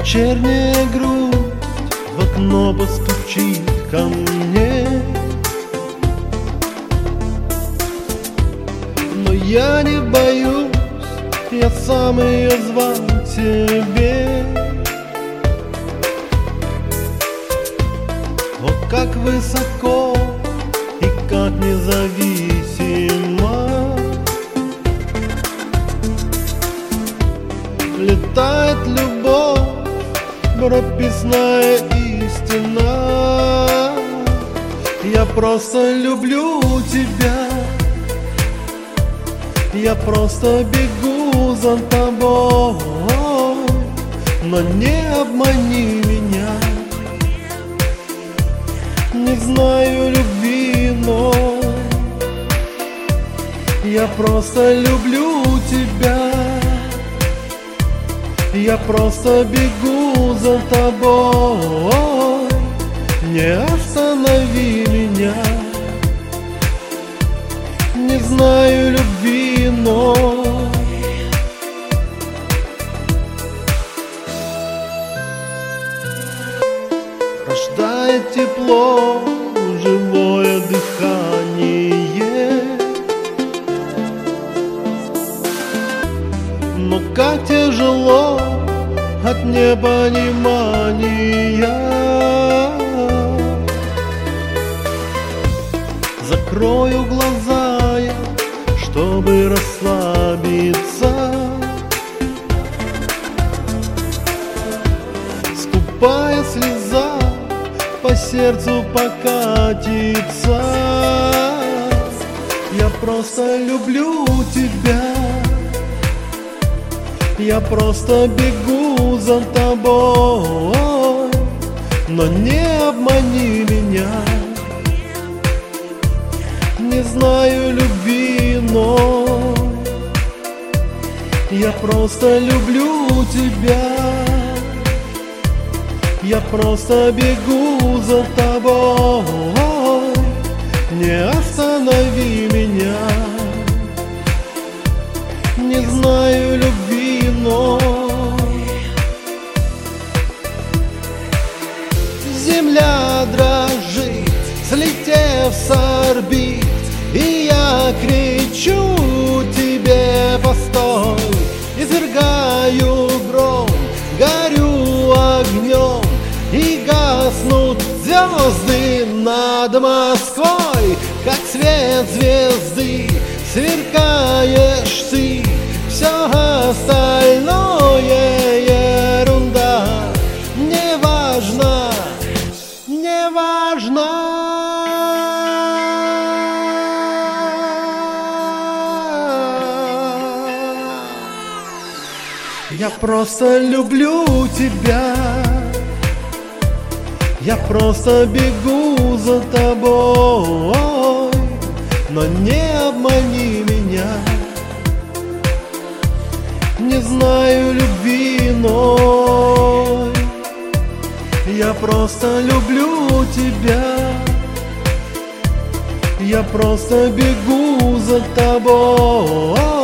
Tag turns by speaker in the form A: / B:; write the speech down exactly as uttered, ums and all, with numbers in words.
A: Вечерняя грусть в окно постучит ко мне, но я не боюсь, я сам ее звал к себе. О, как высоко и как независимо летает любовь, прописная истина. Я просто люблю тебя, я просто бегу за тобой, но не обмани меня. Не знаю любви, но я просто люблю тебя. Я просто бегу за тобой, не останови меня. Не знаю любви, но рождает тепло живое дыхание. Но как тяжело от непонимания. Закрою глаза я, чтобы расслабиться. Скупая слеза по сердцу покатится. Я просто люблю тебя, я просто бегу за тобой, но не обмани меня. Не знаю любви, но я просто люблю тебя. Я просто бегу за тобой, не останови меня. Не знаю любви, но земля дрожит, слетев с орбит, и я кричу тебе: постой! Извергаю гром, горю огнем, и гаснут звезды над Москвой. Как свет звезды сверкаешь ты, все остальное ерунда. Не важно, не важно. Я просто люблю тебя, я просто бегу за тобой, но не обмани меня. Не знаю любви, но я просто люблю тебя. Я просто бегу за тобой.